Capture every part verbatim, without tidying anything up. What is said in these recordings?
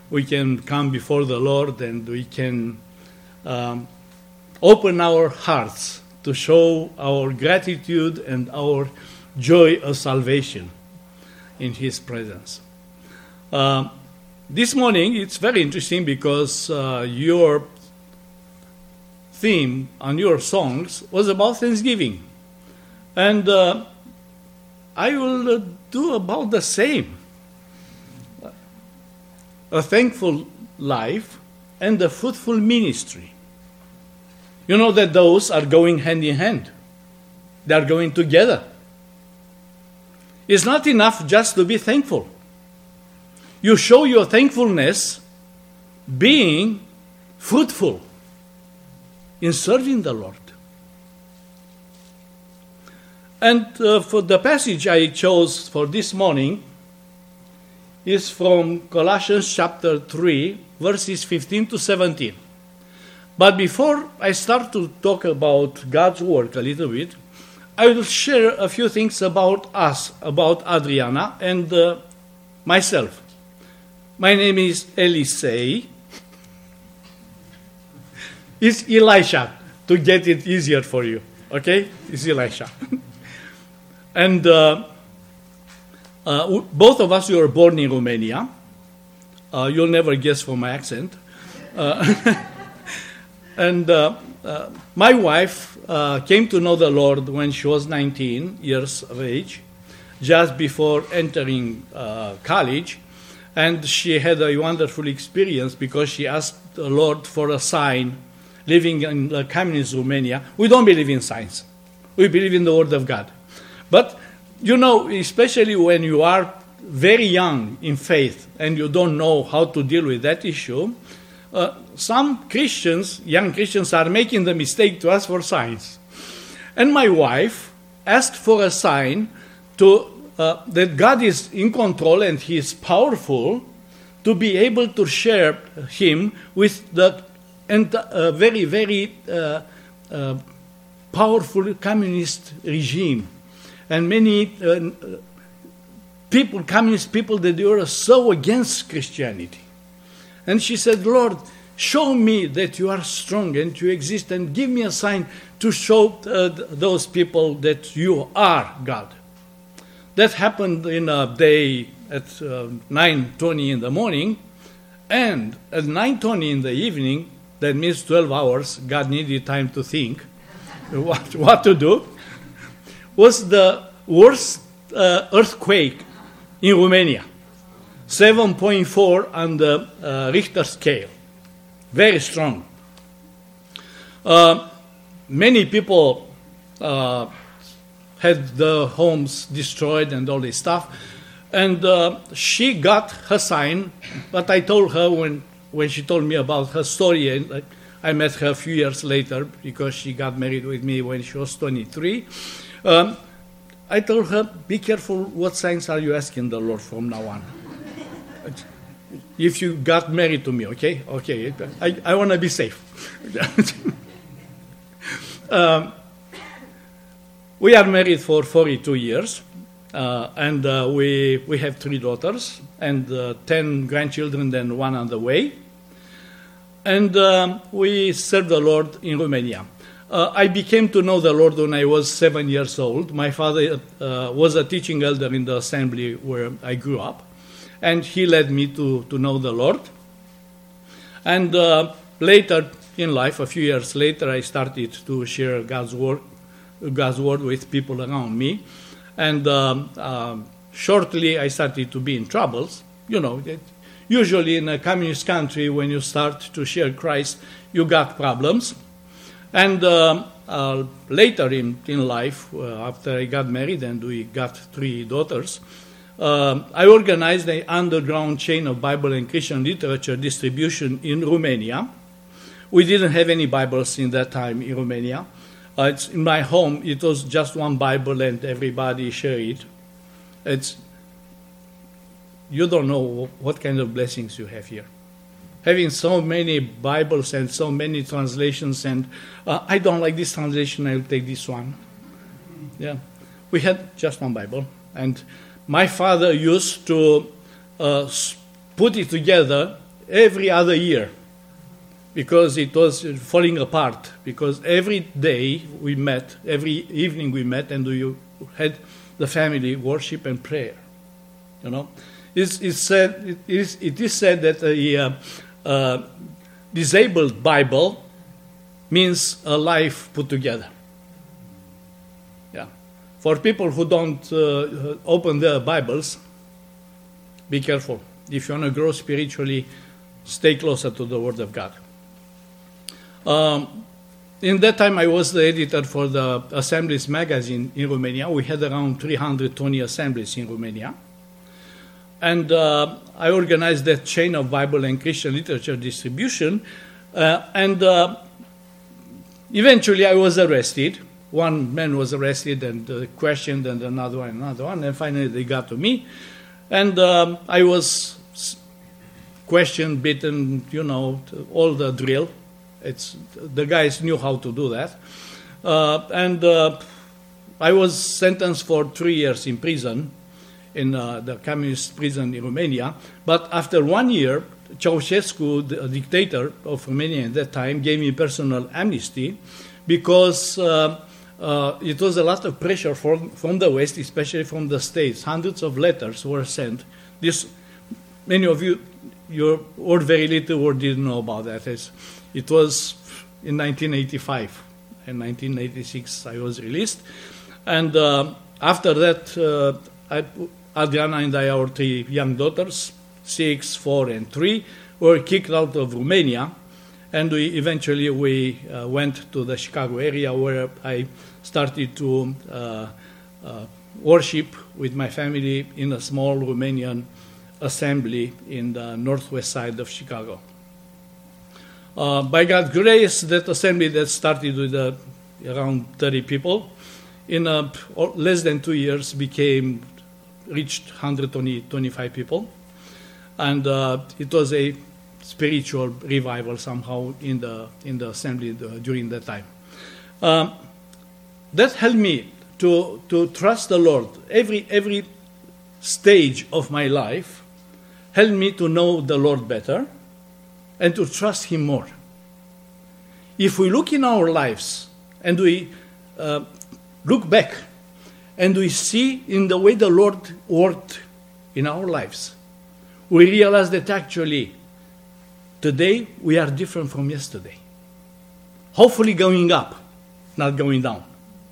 we can come before the Lord and we can um, open our hearts to show our gratitude and our joy of salvation in His presence. Uh, this morning, it's very interesting because uh, your theme on your songs was about Thanksgiving. And uh, I will uh, do about the same. A thankful life and a fruitful ministry. You know that those are going hand in hand. They are going together. It's not enough just to be thankful. You show your thankfulness being fruitful in serving the Lord. And uh, for the passage I chose for this morning is from Colossians chapter three, verses fifteen to seventeen. But before I start to talk about God's work a little bit, I will share a few things about us, about Adriana and uh, myself. My name is Elisei. It's Elisha, to get it easier for you. Okay? It's Elisha. And uh, uh, w- both of us, we were born in Romania. Uh, you'll never guess from my accent. Uh, and uh, uh, my wife uh, came to know the Lord when she was nineteen years of age, just before entering uh, college. And she had a wonderful experience because she asked the Lord for a sign. Living in uh, communist Romania, we don't believe in signs. We believe in the Word of God. But, you know, especially when you are very young in faith and you don't know how to deal with that issue, uh, some Christians, young Christians, are making the mistake to ask for signs. And my wife asked for a sign to uh, that God is in control and He is powerful to be able to share Him with the and a very, very uh, uh, powerful communist regime. And many uh, people, communist people, that they were so against Christianity. And she said, Lord, show me that you are strong and you exist, and give me a sign to show uh, those people that you are God. That happened in a day at uh, nine twenty in the morning, and at nine twenty in the evening, that means twelve hours, God needed time to think what, what to do, was the worst uh, earthquake in Romania. seven point four on the uh, Richter scale. Very strong. Uh, many people uh, had the homes destroyed and all this stuff. And uh, she got her sign, but I told her when When she told me about her story, and I met her a few years later because she got married with me when she was twenty-three. Um, I told her, be careful what signs are you asking the Lord from now on. If you got married to me, okay? Okay, I, I want to be safe. um, we are married for forty-two years. Uh, and uh, we we have three daughters and uh, ten grandchildren and one on the way. And um, we serve the Lord in Romania. Uh, I became to know the Lord when I was seven years old. My father uh, was a teaching elder in the assembly where I grew up. And he led me to, to know the Lord. And uh, later in life, a few years later, I started to share God's word, God's word with people around me. And um, uh, shortly, I started to be in troubles. You know, it, usually in a communist country, when you start to share Christ, you got problems. And uh, uh, later in, in life, uh, after I got married and we got three daughters, uh, I organized an underground chain of Bible and Christian literature distribution in Romania. We didn't have any Bibles in that time in Romania. Uh, it's in my home, it was just one Bible and everybody shared it. It's, you don't know what kind of blessings you have here. Having so many Bibles and so many translations, and uh, I don't like this translation, I'll take this one. Yeah, we had just one Bible, and my father used to uh, put it together every other year because it was falling apart. Because every day we met, every evening we met, and we had the family worship and prayer. You know, it's, it's said, it, is, it is said that a uh, uh, disabled Bible means a life put together. Yeah. For people who don't uh, open their Bibles, be careful. If you want to grow spiritually, stay closer to the Word of God. Um, in that time, I was the editor for the Assemblies magazine in Romania. We had around three hundred twenty assemblies in Romania. And uh, I organized that chain of Bible and Christian literature distribution. Uh, and uh, eventually I was arrested. One man was arrested and uh, questioned, and another one, another one. And finally they got to me. And um, I was questioned, beaten, you know, all the drill. It's, the guys knew how to do that. Uh, and uh, I was sentenced for three years in prison, in uh, the communist prison in Romania. But after one year, Ceausescu, the dictator of Romania at that time, gave me personal amnesty because uh, uh, it was a lot of pressure from, from the West, especially from the States. Hundreds of letters were sent. This, many of you, you or very little or didn't know about that. It's, it was in nineteen eighty-five. In nineteen eighty-six, I was released. And uh, after that, uh, I, Adriana and I, our three young daughters, six, four, and three, were kicked out of Romania. And we eventually we uh, went to the Chicago area where I started to uh, uh, worship with my family in a small Romanian assembly in the northwest side of Chicago. Uh, by God's grace, that assembly that started with uh, around thirty people, in uh, less than two years became, reached one hundred twenty-five people. And uh, it was a spiritual revival somehow in the in the assembly during that time. Um, that helped me to to trust the Lord. Every every stage of my life helped me to know the Lord better and to trust Him more. If we look in our lives and we uh, look back and we see in the way the Lord worked in our lives, we realize that actually today we are different from yesterday. Hopefully going up, not going down.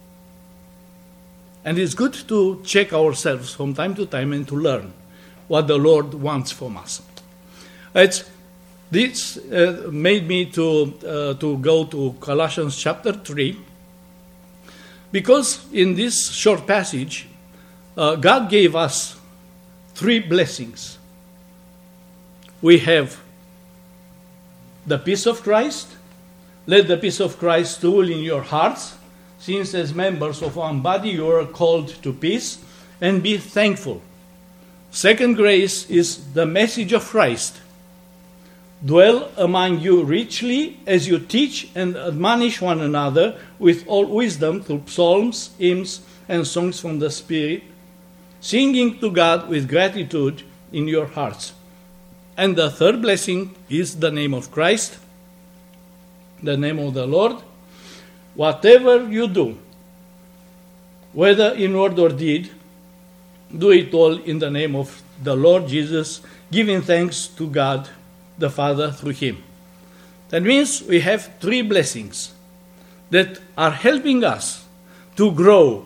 And it's good to check ourselves from time to time and to learn what the Lord wants from us. It's, this uh, made me to, uh, to go to Colossians chapter three, because in this short passage, uh, God gave us three blessings. We have the peace of Christ. Let the peace of Christ rule in your hearts, since as members of one body you are called to peace, and be thankful. Second grace is the message of Christ. Dwell among you richly as you teach and admonish one another with all wisdom through psalms, hymns, and songs from the Spirit, singing to God with gratitude in your hearts. And the third blessing is the name of Christ, the name of the Lord. Whatever you do, whether in word or deed, do it all in the name of the Lord Jesus, giving thanks to God the Father through Him. That means we have three blessings that are helping us to grow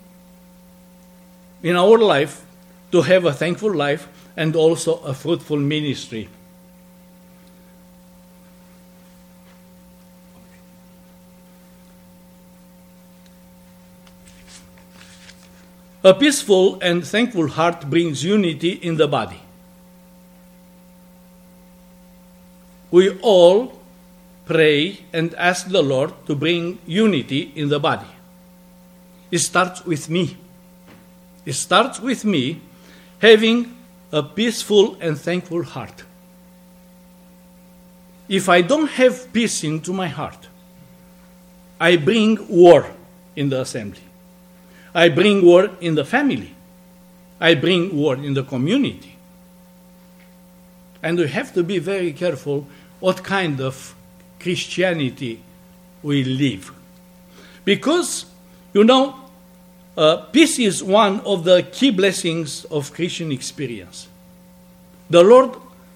in our life, to have a thankful life, and also a fruitful ministry. A peaceful and thankful heart brings unity in the body. We all pray and ask the Lord to bring unity in the body. It starts with me. It starts with me having a peaceful and thankful heart. If I don't have peace into my heart, I bring war in the assembly. I bring war in the family. I bring war in the community. And we have to be very careful what kind of Christianity we live. Because, you know, uh, peace is one of the key blessings of Christian experience. The Lord,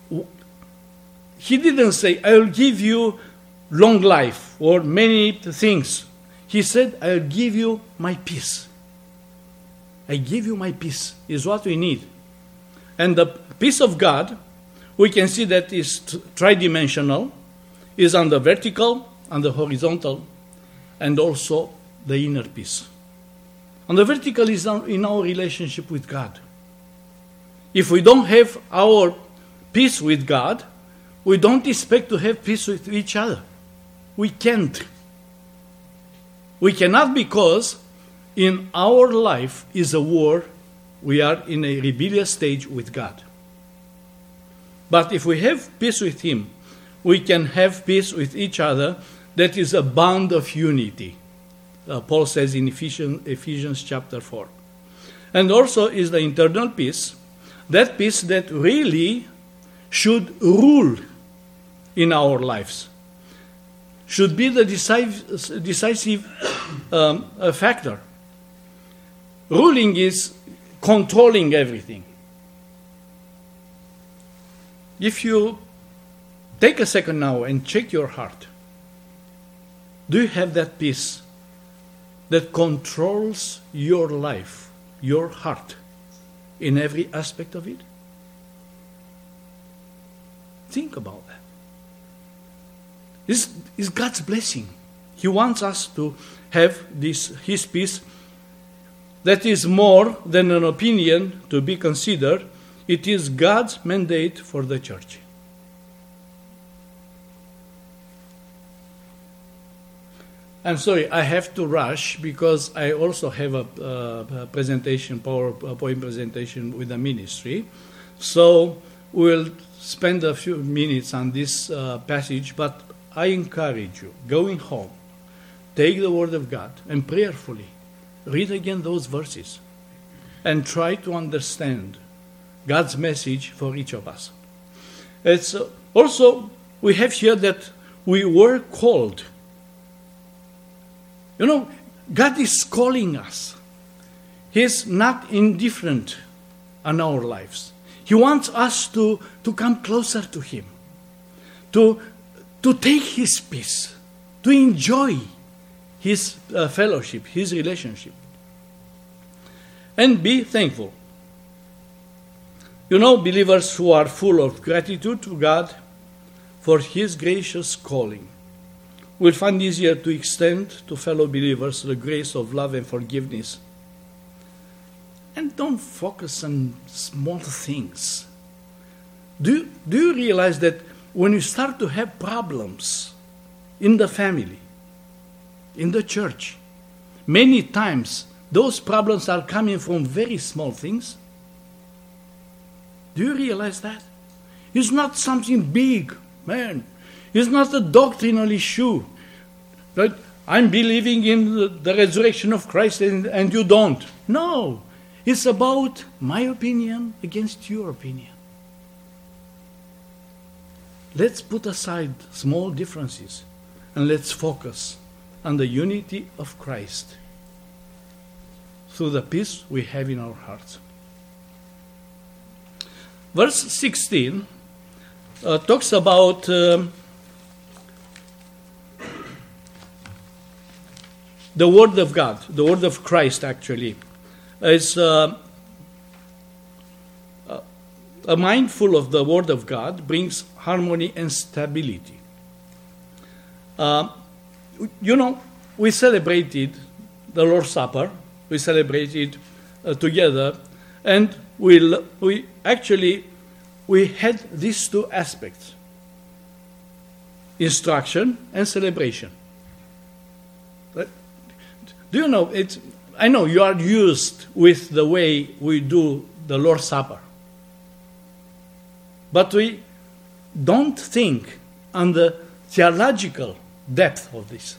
He didn't say, I will give you long life or many things. He said, I will give you my peace. I give you my peace is what we need. And the peace of God, we can see that is tridimensional, is on the vertical, on the horizontal, and also the inner peace. On the vertical is in our relationship with God. If we don't have our peace with God, we don't expect to have peace with each other. We can't. We cannot, because in our life is a war. We are in a rebellious stage with God. But if we have peace with Him, we can have peace with each other. That is a bond of unity. Uh, Paul says in Ephesians, Ephesians chapter four. And also is the internal peace, that peace that really should rule in our lives, should be the decisive, decisive um, factor. Ruling is controlling everything. If you take a second now and check your heart, do you have that peace that controls your life, your heart, in every aspect of it? Think about that. This is God's blessing. He wants us to have this His peace that is more than an opinion to be considered. It is God's mandate for the church. I'm sorry, I have to rush because I also have a, uh, a presentation, PowerPoint presentation with the ministry. So we'll spend a few minutes on this uh, passage, but I encourage you, going home, take the Word of God and prayerfully read again those verses and try to understand God's message for each of us. It's uh, also, we have here that we were called. You know, God is calling us. He's not indifferent on our lives. He wants us to, to come closer to Him, to, to take His peace, to enjoy His uh, fellowship, His relationship, and be thankful. You know, believers who are full of gratitude to God for His gracious calling will find easier to extend to fellow believers the grace of love and forgiveness. And don't focus on small things. Do you, do you realize that when you start to have problems in the family, in the church, many times those problems are coming from very small things? Do you realize that? It's not something big, man. It's not a doctrinal issue. Right? I'm believing in the, the resurrection of Christ and, and you don't. No. It's about my opinion against your opinion. Let's put aside small differences and let's focus on the unity of Christ through the peace we have in our hearts. Verse sixteen uh, talks about um, the Word of God, the Word of Christ actually. Is uh, a mind full of the Word of God brings harmony and stability. Uh, you know, we celebrated the Lord's Supper. We celebrated uh, together, and we we actually we had these two aspects: instruction and celebration. But do you know it's? I know you are used with the way we do the Lord's Supper. But we don't think on the theological depth of this.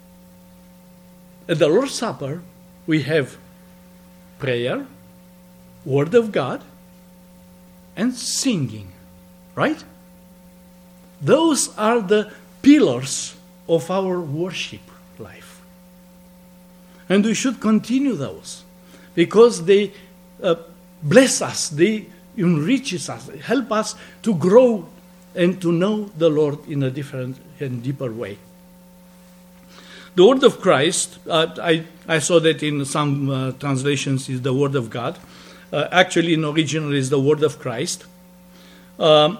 At the Lord's Supper, we have prayer, Word of God, and singing. Right? Those are the pillars of our worship life. And we should continue those because they uh, bless us, they enrich us, help us to grow and to know the Lord in a different and deeper way. The word of Christ, uh, I, I saw that in some uh, translations is the word of God. Uh, actually, in original is the word of Christ. Um,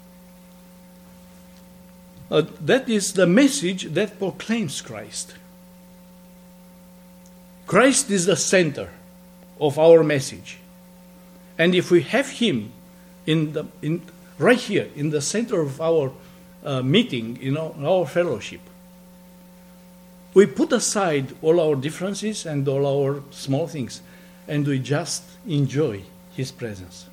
uh, that is the message that proclaims Christ. Christ is the center of our message. And if we have him in the in right here in the center of our uh, meeting, you know, our fellowship, we put aside all our differences and all our small things, and we just enjoy his presence.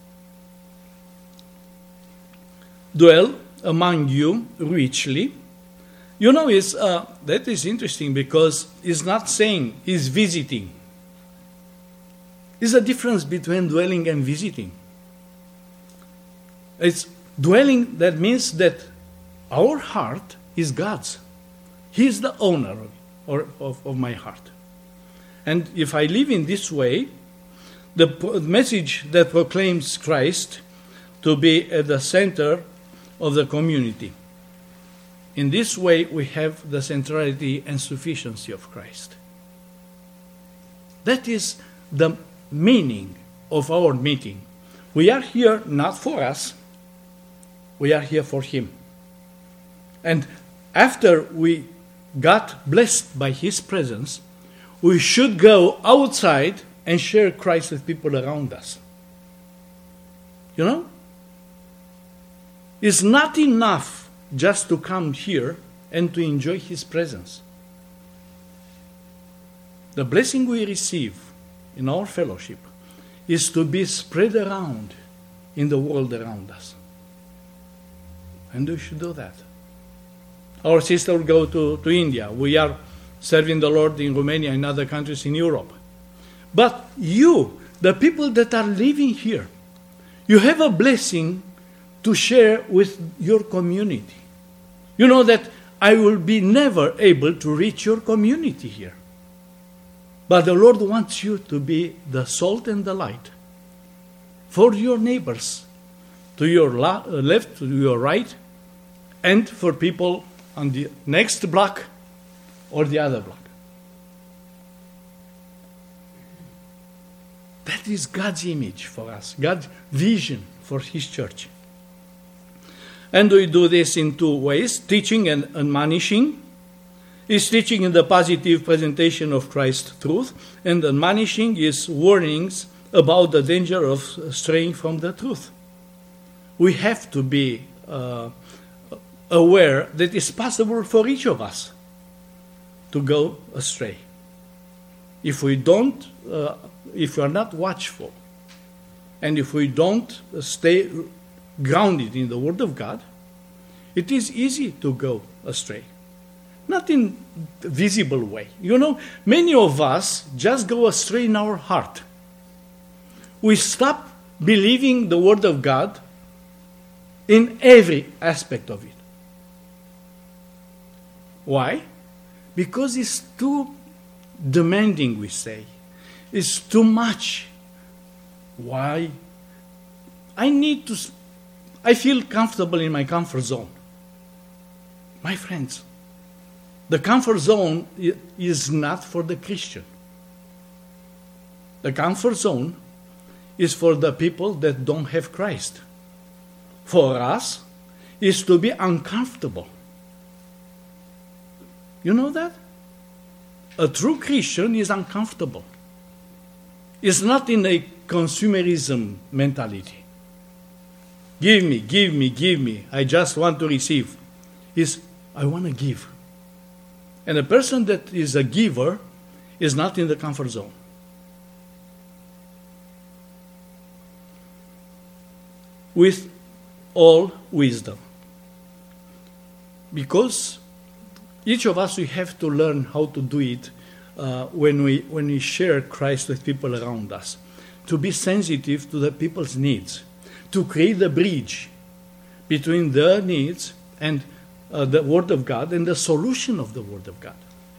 Dwell among you richly. You know, it's, uh, that is interesting because it's not saying he's visiting. There's a difference between dwelling and visiting. It's dwelling, that means that our heart is God's. He is the owner of, of, of my heart. And if I live in this way, the message that proclaims Christ to be at the center of the community. In this way, we have the centrality and sufficiency of Christ. That is the meaning of our meeting. We are here not for us, we are here for him. And after we got blessed by his presence, we should go outside and share Christ with people around us. You know? It's not enough just to come here and to enjoy his presence. The blessing we receive in our fellowship is to be spread around in the world around us. And we should do that. Our sister will go to, to India. We are serving the Lord in Romania and other countries in Europe. But you, the people that are living here, you have a blessing to share with your community. You know that I will be never able to reach your community here. But the Lord wants you to be the salt and the light for your neighbors, to your la- left, to your right, and for people on the next block or the other block. That is God's image for us, God's vision for his church. And we do this in two ways, teaching and admonishing. Is teaching in the positive presentation of Christ's truth, and admonishing is warnings about the danger of straying from the truth. We have to be uh, aware that it's possible for each of us to go astray. If we don't, uh, if we are not watchful, and if we don't stay grounded in the Word of God, it is easy to go astray. Not in a visible way. You know, many of us just go astray in our heart. We stop believing the Word of God in every aspect of it. Why? Because it's too demanding, we say. It's too much. Why? I need to, I feel comfortable in my comfort zone. My friends, the comfort zone is not for the Christian. The comfort zone is for the people that don't have Christ. For us, is to be uncomfortable. You know that? A true Christian is uncomfortable. It's not in a consumerism mentality. Give me, give me, give me. I just want to receive. It's, I want to give. And a person that is a giver is not in the comfort zone. With all wisdom. Because each of us, we have to learn how to do it uh, when we when we share Christ with people around us. To be sensitive to the people's needs. To create a bridge between their needs and uh, the Word of God and the solution of the Word of God.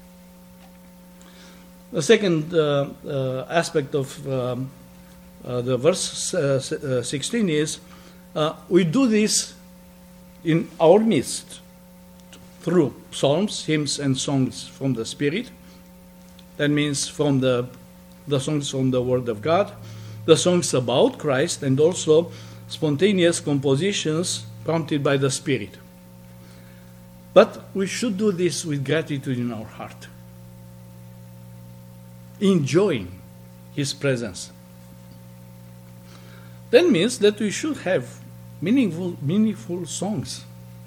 The second uh, uh, aspect of um, uh, the verse uh, sixteen is uh, we do this in our midst through psalms, hymns, and songs from the Spirit. That means from the, the songs from the Word of God, the songs about Christ, and also spontaneous compositions prompted by the Spirit. But we should do this with gratitude in our heart, enjoying His presence. That means that we should have meaningful, meaningful songs.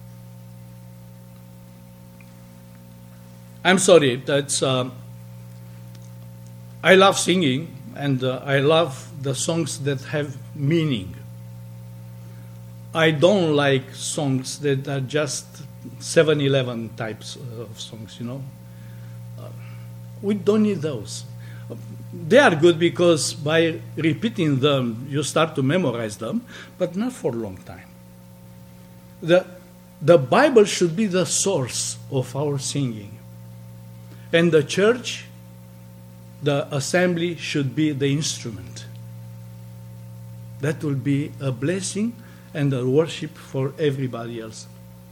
I'm sorry, that's, uh, I love singing, and uh, I love the songs that have meaning. I don't like songs that are just seven eleven types of songs, you know. Uh, we don't need those. They are good because by repeating them, you start to memorize them, but not for a long time. The, the Bible should be the source of our singing. And the church, the assembly, should be the instrument. That will be a blessing and a worship for everybody else.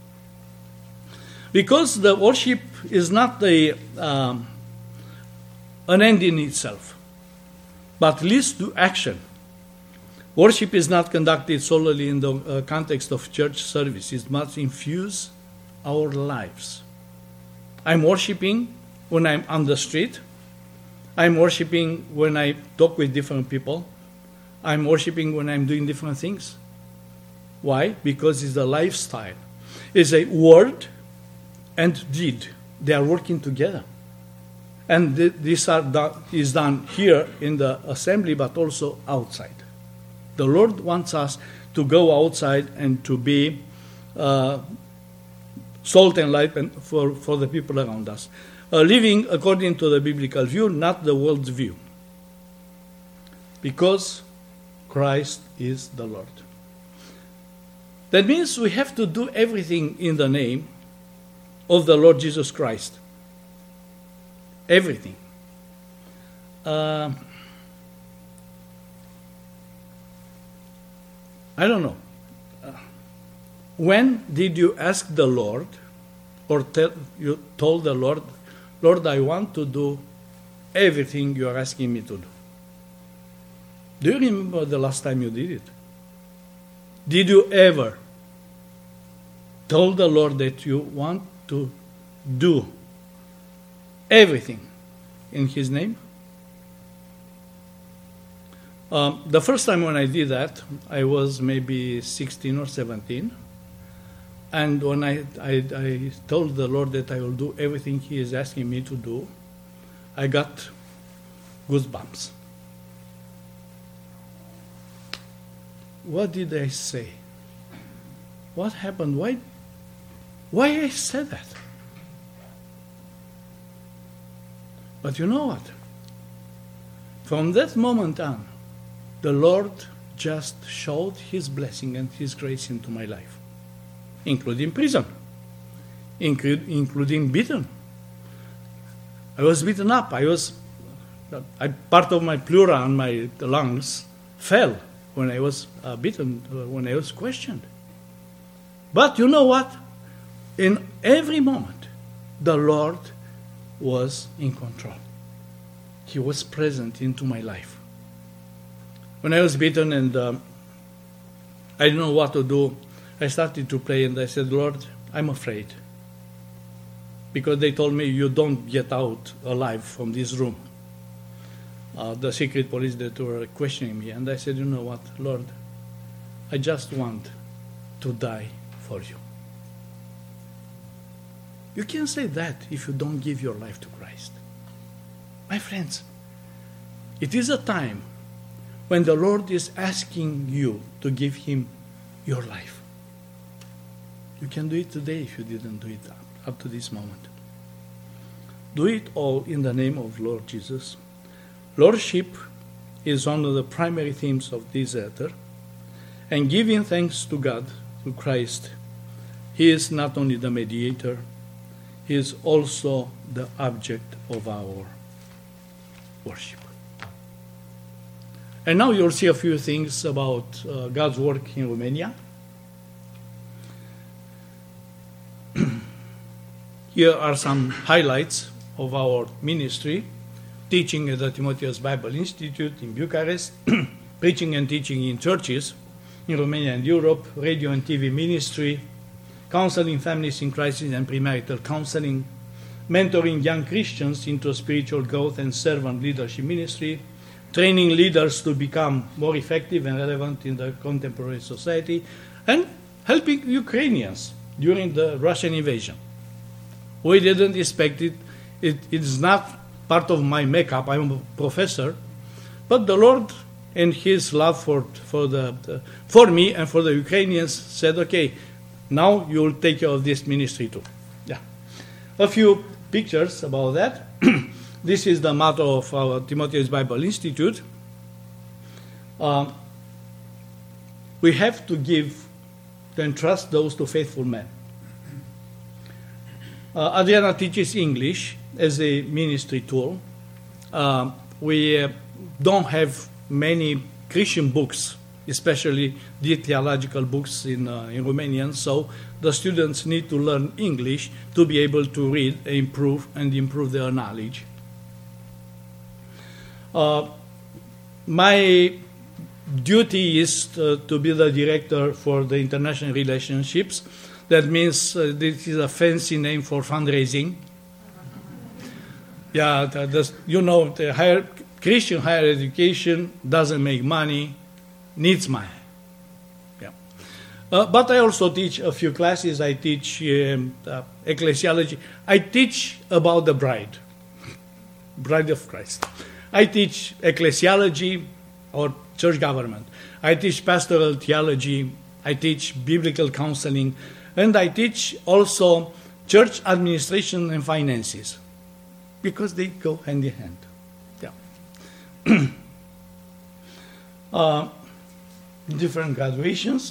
Because the worship is not a, um, an end in itself, but leads to action. Worship is not conducted solely in the uh, context of church service. It must infuse our lives. I'm worshiping when I'm on the street. I'm worshiping when I talk with different people. I'm worshiping when I'm doing different things. Why? Because it's a lifestyle. It's a word and deed. They are working together. And th- this are do- is done here in the assembly, but also outside. The Lord wants us to go outside and to be uh, salt and light and for, for the people around us. Uh, living according to the biblical view, not the world's view. Because Christ is the Lord. That means we have to do everything in the name of the Lord Jesus Christ. Everything. Uh, I don't know. Uh, when did you ask the Lord, or tell, you told the Lord, Lord, I want to do everything you are asking me to do? Do you remember the last time you did it? Did you ever tell the Lord that you want to do everything in His name? Um, the first time when I did that, I was maybe sixteen or seventeen. And when I, I, I told the Lord that I will do everything He is asking me to do, I got goosebumps. What did I say? What happened? Why, why I said that? But you know what? From that moment on, the Lord just showed His blessing and His grace into my life, including prison, include, including beaten. I was beaten up. I was, I, part of my pleura and my lungs fell when I was uh, beaten, uh, when I was questioned. But you know what? In every moment, the Lord was in control. He was present into my life. When I was beaten and um, I didn't know what to do, I started to pray and I said, Lord, I'm afraid. Because they told me, you don't get out alive from this room. Uh, the secret police that were questioning me. And I said, you know what, Lord, I just want to die for you. You can't say that if you don't give your life to Christ. My friends, it is a time when the Lord is asking you to give Him your life. You can do it today if you didn't do it up, up to this moment. Do it all in the name of Lord Jesus. Lordship is one of the primary themes of this letter, and giving thanks to God to Christ, he is not only the mediator, he is also the object of our worship. And now you'll see a few things about uh, God's work in Romania. Here are some highlights of our ministry: teaching at the Timotheus Bible Institute in Bucharest, preaching and teaching in churches in Romania and Europe, radio and T V ministry, counseling families in crisis and premarital counseling, mentoring young Christians into spiritual growth and servant leadership ministry, training leaders to become more effective and relevant in the contemporary society, and helping Ukrainians during the Russian invasion. We didn't expect it. It is not part of my makeup. I'm a professor. But the Lord, in his love for, for, the, the, for me and for the Ukrainians, said, okay, now you will take care of this ministry too. Yeah. A few pictures about that. This is the motto of our Timotheus Bible Institute. Uh, we have to give and trust those to faithful men. Uh, Adriana teaches English as a ministry tool. Uh, we uh, don't have many Christian books, especially the theological books in, uh, in Romanian, so the students need to learn English to be able to read, improve, and improve their knowledge. Uh, my duty is to, to be the director for the international relationships. That means uh, this is a fancy name for fundraising. Yeah, the, the, you know, the higher, Christian higher education doesn't make money, needs money. Yeah. Uh, but I also teach a few classes. I teach um, uh, ecclesiology. I teach about the bride, bride of Christ. I teach ecclesiology or church government. I teach pastoral theology. I teach biblical counseling. And I teach also church administration and finances, because they go hand in hand. Yeah. uh, different graduations.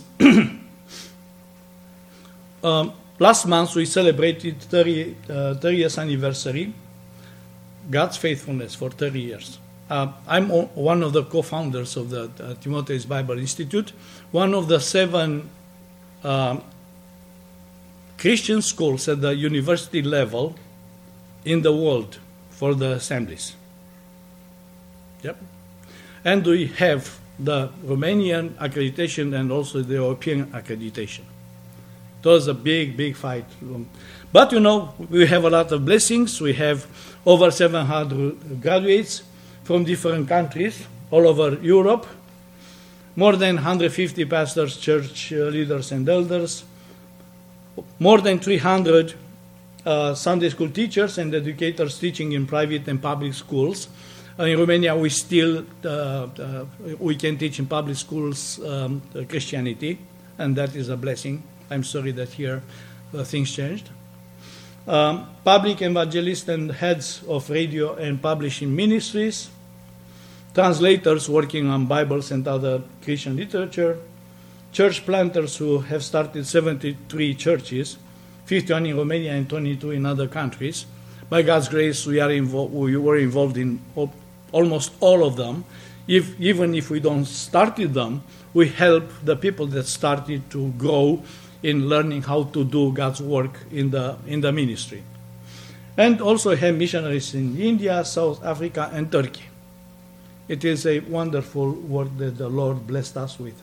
um, last month we celebrated thirty, uh, thirtieth anniversary, God's faithfulness for thirty years. Uh, I'm o- one of the co-founders of the uh, Timotheus Bible Institute, one of the seven uh, Christian schools at the university level in the world for the assemblies. Yep. And we have the Romanian accreditation and also the European accreditation. It was a big, big fight. But, you know, we have a lot of blessings. We have over seven hundred graduates from different countries all over Europe, more than one hundred fifty pastors, church leaders, and elders, more than three hundred uh, Sunday school teachers and educators teaching in private and public schools. Uh, in Romania, we still uh, uh, we can teach in public schools um, Christianity, and that is a blessing. I'm sorry that here uh, things changed. Um, public evangelists and heads of radio and publishing ministries, translators working on Bibles and other Christian literature, church planters who have started seventy-three churches, fifty-one in Romania and twenty-two in other countries. By God's grace, we are invo- we were involved in all, almost all of them. If, even if we don't started them, we help the people that started to grow in learning how to do God's work in the in the ministry. And also have missionaries in India, South Africa, and Turkey. It is a wonderful work that the Lord blessed us with.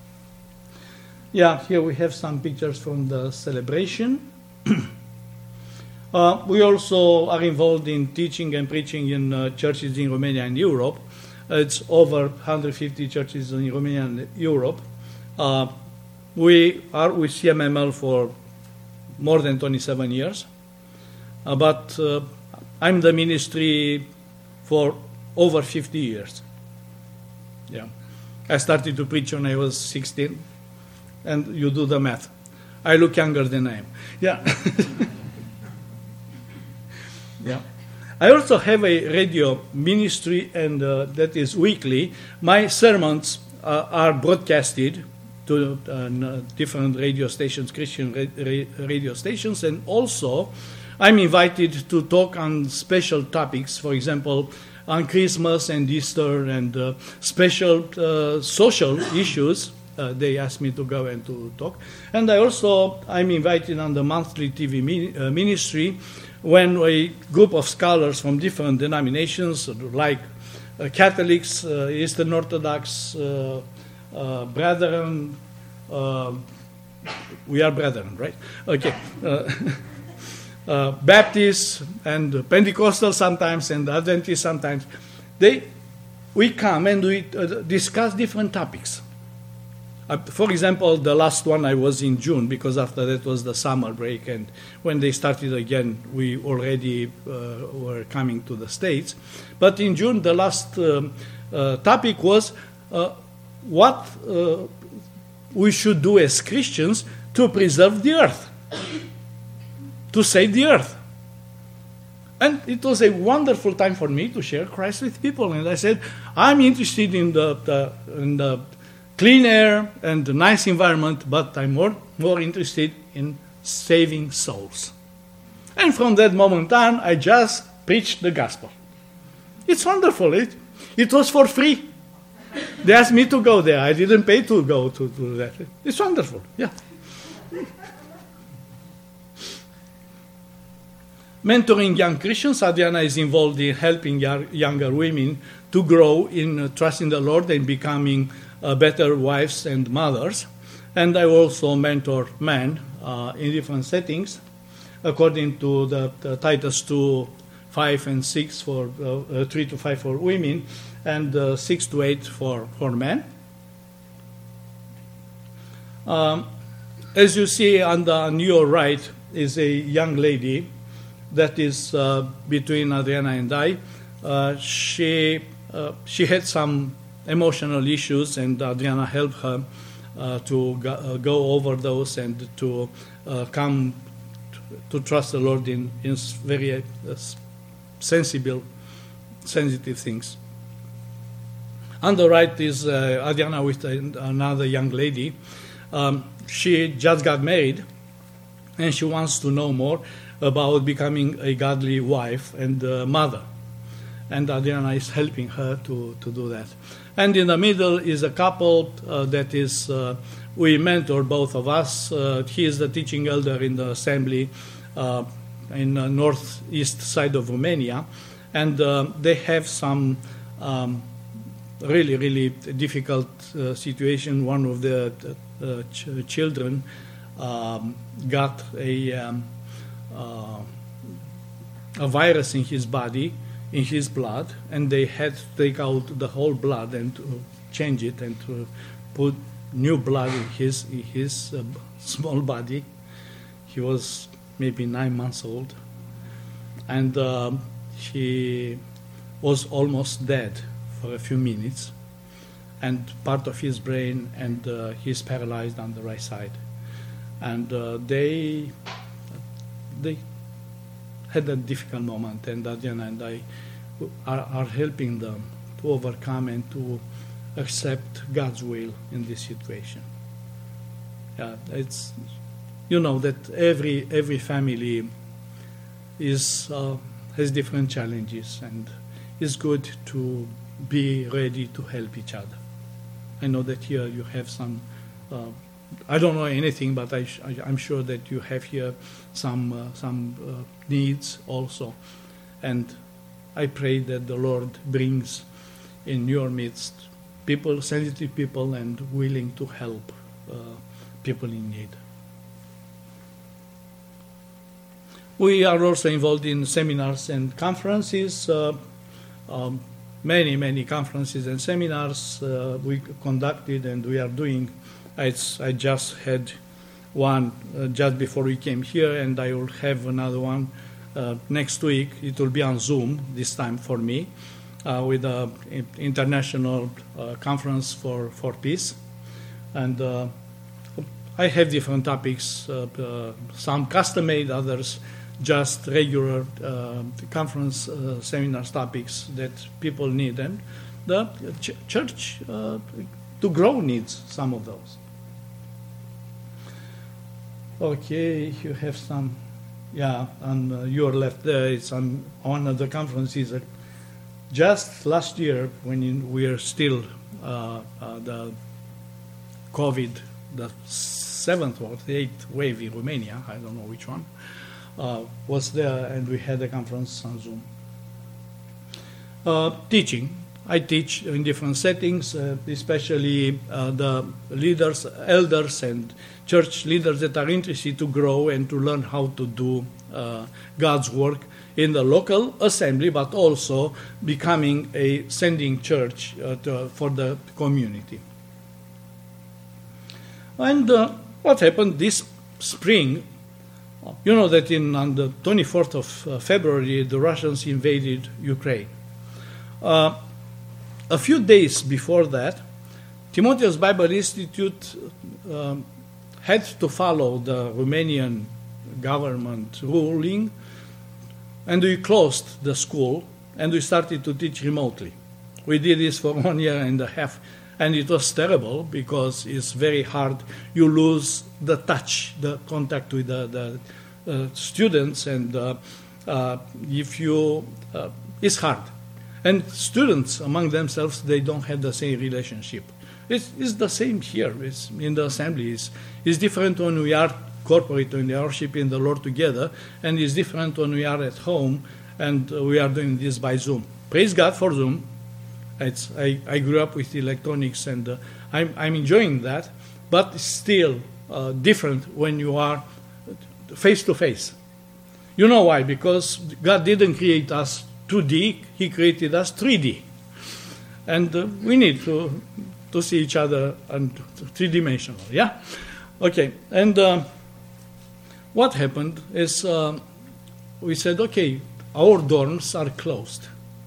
Yeah, here we have some pictures from the celebration. uh, we also are involved in teaching and preaching in uh, churches in Romania and Europe. Uh, it's over one hundred fifty churches in Romania and Europe. Uh, we are with C M M L for more than twenty-seven years. Uh, but uh, I'm the ministry for over fifty years. Yeah, I started to preach when I was sixteen. And you do the math. I look younger than I am. Yeah. Yeah. I also have a radio ministry, and uh, that is weekly. My sermons uh, are broadcasted to uh, different radio stations, Christian ra- ra- radio stations, and also I'm invited to talk on special topics, for example, on Christmas and Easter and uh, special uh, social issues. Uh, they asked me to go and to talk. And I also, I'm invited on the monthly T V min- uh, ministry when a group of scholars from different denominations, like uh, Catholics, uh, Eastern Orthodox, uh, uh, Brethren, uh, we are brethren, right? Okay. Uh, uh, Baptists and Pentecostal sometimes and Adventists sometimes, they, we come and we uh, discuss different topics. Uh, for example, the last one I was in June, because after that was the summer break, and when they started again, we already uh, were coming to the States. But in June, the last um, uh, topic was uh, what uh, we should do as Christians to preserve the earth, to save the earth. And it was a wonderful time for me to share Christ with people. And I said, I'm interested in the, the, in the clean air and a nice environment, but I'm more, more interested in saving souls. And from that moment on, I just preached the gospel. It's wonderful. It, it was for free. They asked me to go there. I didn't pay to go to, to that. It's wonderful, yeah. Mentoring young Christians, Adriana is involved in helping young, younger women to grow in uh, trusting the Lord and becoming Uh, better wives and mothers. And I also mentor men uh, in different settings, according to the, the Titus two, five and six for uh, uh, three to five for women, and uh, six to eight for for men. Um, as you see on, the, on your right is a young lady that is uh, between Adriana and I. Uh, she uh, she had some emotional issues, and Adriana helped her uh, to go, uh, go over those and to uh, come to, to trust the Lord in, in very uh, sensible, sensitive things. On the right is uh, Adriana with another young lady. Um, she just got married, and she wants to know more about becoming a godly wife and uh, mother. And Adriana is helping her to, to do that. And in the middle is a couple uh, that is, uh, we mentor, both of us. Uh, he is the teaching elder in the assembly uh, in the northeast side of Romania. And uh, they have some um, really, really difficult uh, situation. One of the uh, ch- children um, got a, um, uh, a virus in his body, in his blood, and they had to take out the whole blood and to change it and to put new blood in his in his uh, small body. He was maybe nine months old, and uh, he was almost dead for a few minutes, and part of his brain, and uh, he's paralyzed on the right side, and uh, they they. had a difficult moment, and Adriana and I are, are helping them to overcome and to accept God's will in this situation. Yeah, it's, you know that every every family is uh, has different challenges, and it's good to be ready to help each other. I know that here you have some. Uh, I don't know anything, but I sh- I'm sure that you have here some uh, some uh, needs also, and I pray that the Lord brings in your midst people, sensitive people, and willing to help uh, people in need. We are also involved in seminars and conferences. Uh, um, many many conferences and seminars uh, we conducted, and we are doing. I, I just had one uh, just before we came here, and I will have another one uh, next week. It will be on Zoom this time for me, uh, with an international uh, conference for, for peace. And uh, I have different topics, uh, uh, some custom-made, others just regular uh, conference uh, seminars topics that people need. And the ch- church uh, to grow needs some of those. Okay, you have some, yeah, on uh, your left there, it's on one of the conferences. That just last year, when in, we are still uh, uh, the COVID, the seventh or the eighth wave in Romania, I don't know which one, uh, was there, and we had a conference on Zoom. Uh, teaching. I teach in different settings, uh, especially uh, the leaders, elders, and church leaders that are interested to grow and to learn how to do uh, God's work in the local assembly, but also becoming a sending church uh, to, for the community. And uh, what happened this spring? You know that in, on the twenty-fourth of uh, February, the Russians invaded Ukraine. Uh, a few days before that, Timotheus Bible Institute um, had to follow the Romanian government ruling, and we closed the school and we started to teach remotely. We did this for one year and a half, and it was terrible because it's very hard. You lose the touch, the contact with the, the uh, students, and uh, uh, if you, uh, it's hard. And students among themselves, they don't have the same relationship. It's, it's the same here. It's in the assembly. It's, it's different when we are corporate, when we are worshiping the Lord together, and it's different when we are at home and uh, we are doing this by Zoom. Praise God for Zoom. It's, I, I grew up with electronics, and uh, I'm, I'm enjoying that, but it's still uh, different when you are face to face. You know why? Because God didn't create us two D, He created us three D. And uh, we need to to see each other and three-dimensional, yeah? Okay, and uh, what happened is uh, we said, okay, our dorms are closed.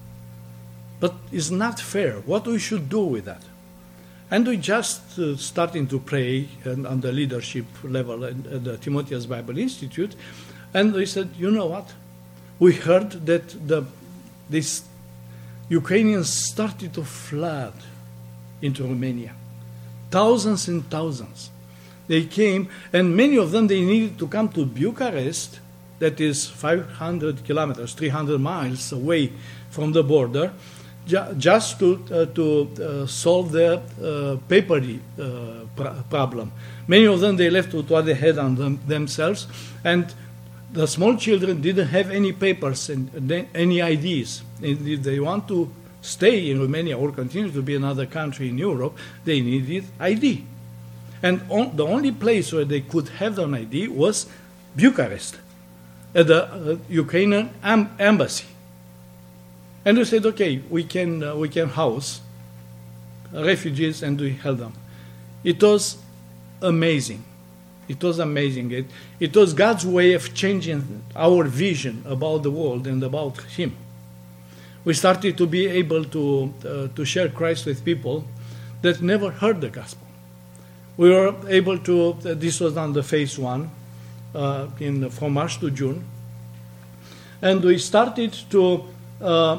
But it's not fair. What we should do with that? And we just uh, starting to pray and on the leadership level at, at the Timotheus Bible Institute, and we said, you know what? We heard that the these Ukrainians started to flood into Romania. Thousands and thousands. They came, and many of them, they needed to come to Bucharest, that is five hundred kilometers, three hundred miles away from the border, ju- just to, uh, to uh, solve their uh, paper uh, pr- problem. Many of them, they left with what they had on them, themselves, and the small children didn't have any papers and any I Ds. And if they want to stay in Romania or continue to be another country in Europe, they needed I D. And on, the only place where they could have an I D was Bucharest, at the uh, Ukrainian am- embassy. And we said, okay, we can, uh, we can house refugees, and we held them. It was amazing. It was amazing. It, it was God's way of changing our vision about the world and about Him. We started to be able to, uh, to share Christ with people that never heard the gospel. We were able to, uh, this was on the phase one, uh, in, from March to June, and we started to, uh,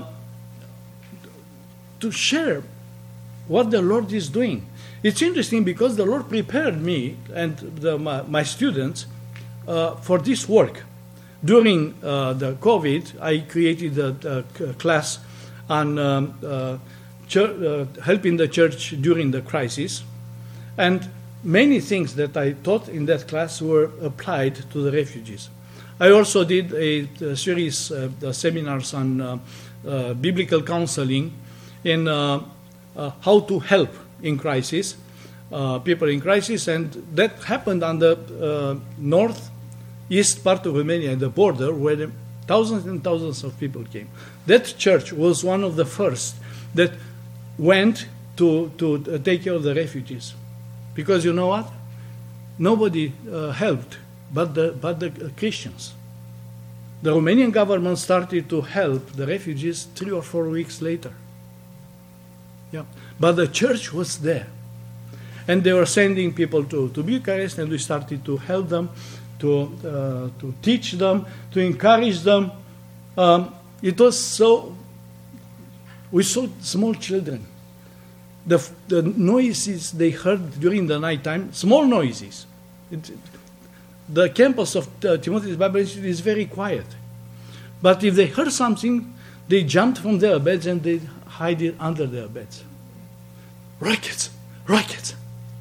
to share what the Lord is doing. It's interesting because the Lord prepared me and the, my, my students uh, for this work. During uh, the COVID, I created a, a class on um, uh, church, uh, helping the church during the crisis, and many things that I taught in that class were applied to the refugees. I also did a, a series of uh, seminars on uh, uh, biblical counseling in uh, uh, how to help in crisis, uh, people in crisis, and that happened on the uh, northeast part of Romania, the border, where the thousands and thousands of people came. That church was one of the first that went to, to uh, take care of the refugees. Because you know what? Nobody uh, helped but the, but the uh, Christians. The Romanian government started to help the refugees three or four weeks later. Yeah. But the church was there. And they were sending people to, to Bucharest, and we started to help them, to, uh, to teach them, to encourage them. Um, it was so, we saw small children. The, the noises they heard during the nighttime, small noises. It, the campus of uh, Timothy's Bible Institute is very quiet. But if they heard something, they jumped from their beds and they hide it under their beds. Rockets, rockets.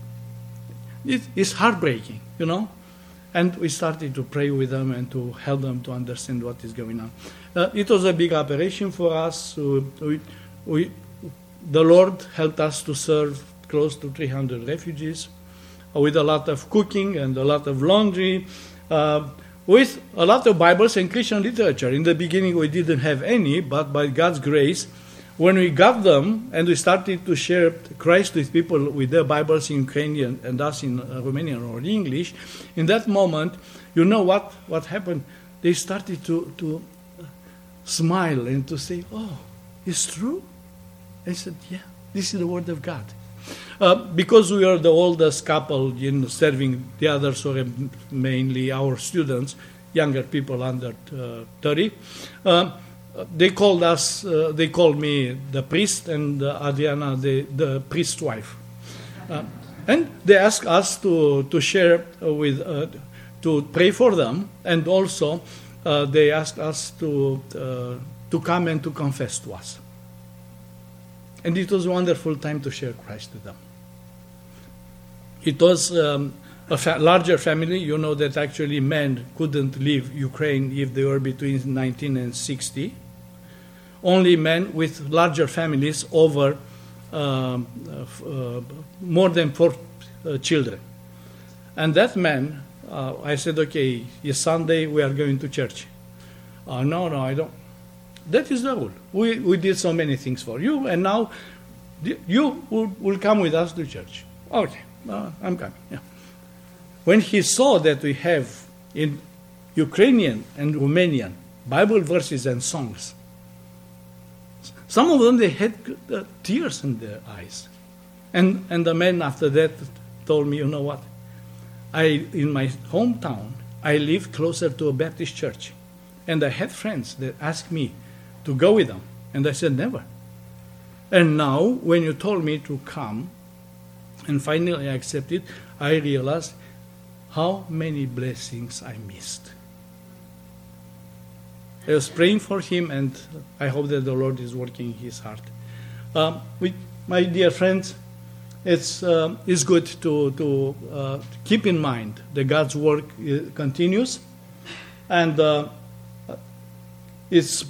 It, it's heartbreaking, you know. And we started to pray with them and to help them to understand what is going on. Uh, it was a big operation for us. Uh, we, we, the Lord helped us to serve close to three hundred refugees uh, with a lot of cooking and a lot of laundry, uh, with a lot of Bibles and Christian literature. In the beginning, we didn't have any, but by God's grace, when we got them and we started to share Christ with people with their Bibles in Ukrainian and us in uh, Romanian or English, in that moment, you know what, what happened? They started to, to smile and to say, oh, it's true? I said, yeah, this is the Word of God. Uh, because we are the oldest couple in serving, the others were mainly our students, younger people under uh, thirty. Uh, they called us, uh, they called me the priest and uh, Adriana the, the priest's wife. Uh, and they asked us to, to share with, uh, to pray for them, and also uh, they asked us to, uh, to come and to confess to us. And it was a wonderful time to share Christ with them. It was um, a fa- larger family. You know that actually men couldn't leave Ukraine if they were between nineteen and sixty. Only men with larger families over um, uh, more than four uh, children. And that man, uh, I said, okay, it's Sunday, we are going to church. Uh, no, no, I don't. That is the rule. We, we did so many things for you, and now you will, will come with us to church. Okay, uh, I'm coming. Yeah. When he saw that we have in Ukrainian and Romanian Bible verses and songs, some of them, they had uh, tears in their eyes. And, and the man after that told me, you know what? I, in my hometown, I live closer to a Baptist church. And I had friends that asked me to go with them. And I said, never. And now, when you told me to come, and finally I accepted, I realized how many blessings I missed. I was praying for him, and I hope that the Lord is working in his heart. Um, with my dear friends, it's, uh, it's good to, to uh, keep in mind that God's work uh, continues, and uh, it's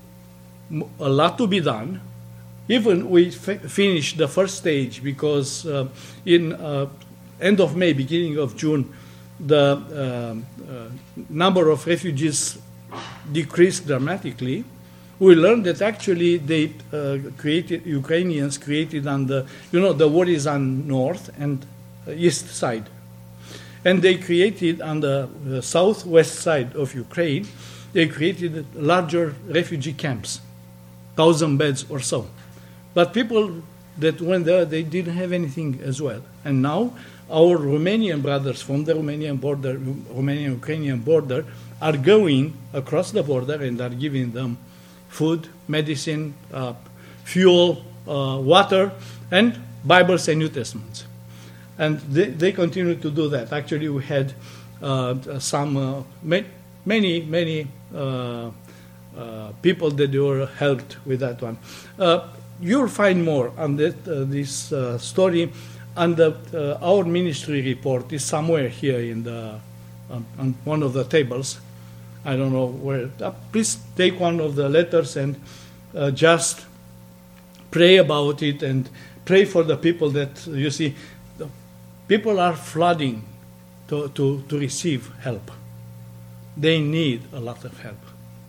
a lot to be done. Even we f- finished the first stage because uh, in uh, end of May, beginning of June, the uh, uh, number of refugees decreased dramatically. We learned that actually they uh, created, Ukrainians created on the, you know, the war is on north and east side. And they created on the uh, southwest side of Ukraine, they created larger refugee camps, thousand beds or so. But people that went there, they didn't have anything as well. And now our Romanian brothers from the Romanian border, Romanian-Ukrainian border, are going across the border and are giving them food, medicine, uh, fuel, uh, water, and Bibles and New Testaments. And they, they continue to do that. Actually, we had uh, some, uh, ma- many, many uh, uh, people that were helped with that one. Uh, you'll find more on that, uh, this uh, story, and the, uh, our ministry report is somewhere here in the on, on one of the tables. I don't know where. Uh, please take one of the letters and uh, just pray about it and pray for the people that, you see, the people are flooding to, to, to receive help. They need a lot of help.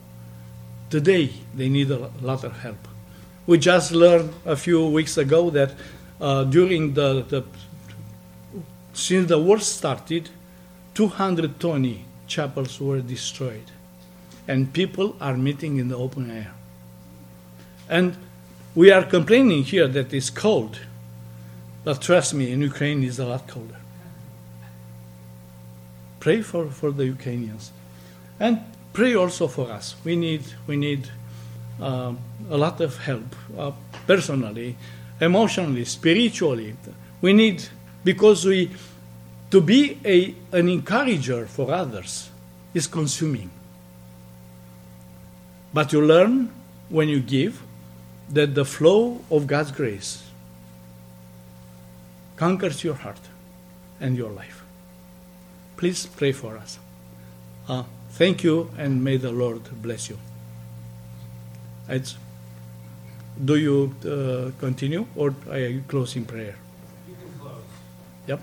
Today, they need a lot of help. We just learned a few weeks ago that uh, during the, the, since the war started, two hundred twenty chapels were destroyed, and people are meeting in the open air. And we are complaining here that it's cold, but trust me, in Ukraine it's a lot colder. Pray for, for the Ukrainians, and pray also for us. We need we need uh, a lot of help, uh, personally, emotionally, spiritually. We need, because we To be a, an encourager for others is consuming. But you learn when you give that the flow of God's grace conquers your heart and your life. Please pray for us. Uh, thank you, and may the Lord bless you. It's, do you uh, continue, or are you closing prayer? You can close. Yep.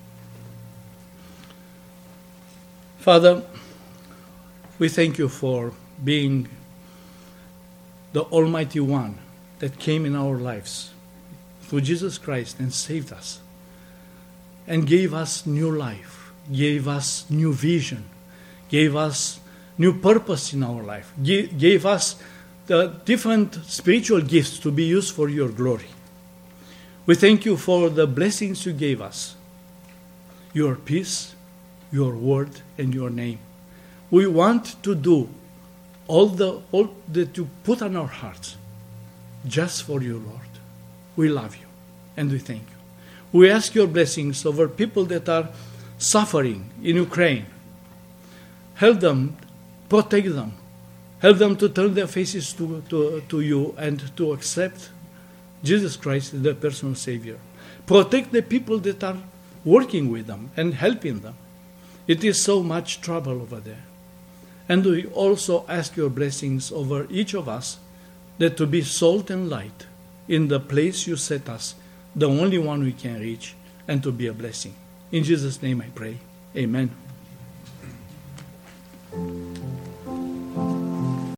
Father, we thank you for being the Almighty One that came in our lives through Jesus Christ and saved us and gave us new life, gave us new vision, gave us new purpose in our life, gave, gave us the different spiritual gifts to be used for your glory. We thank you for the blessings you gave us, your peace, your word, and your name. We want to do all the all that you put on our hearts just for you, Lord. We love you and we thank you. We ask your blessings over people that are suffering in Ukraine. Help them, protect them, help them to turn their faces to, to, to you and to accept Jesus Christ as their personal Savior. Protect the people that are working with them and helping them. It is so much trouble over there. And we also ask your blessings over each of us, that to be salt and light in the place you set us, the only one we can reach, and to be a blessing. In Jesus' name I pray. Amen.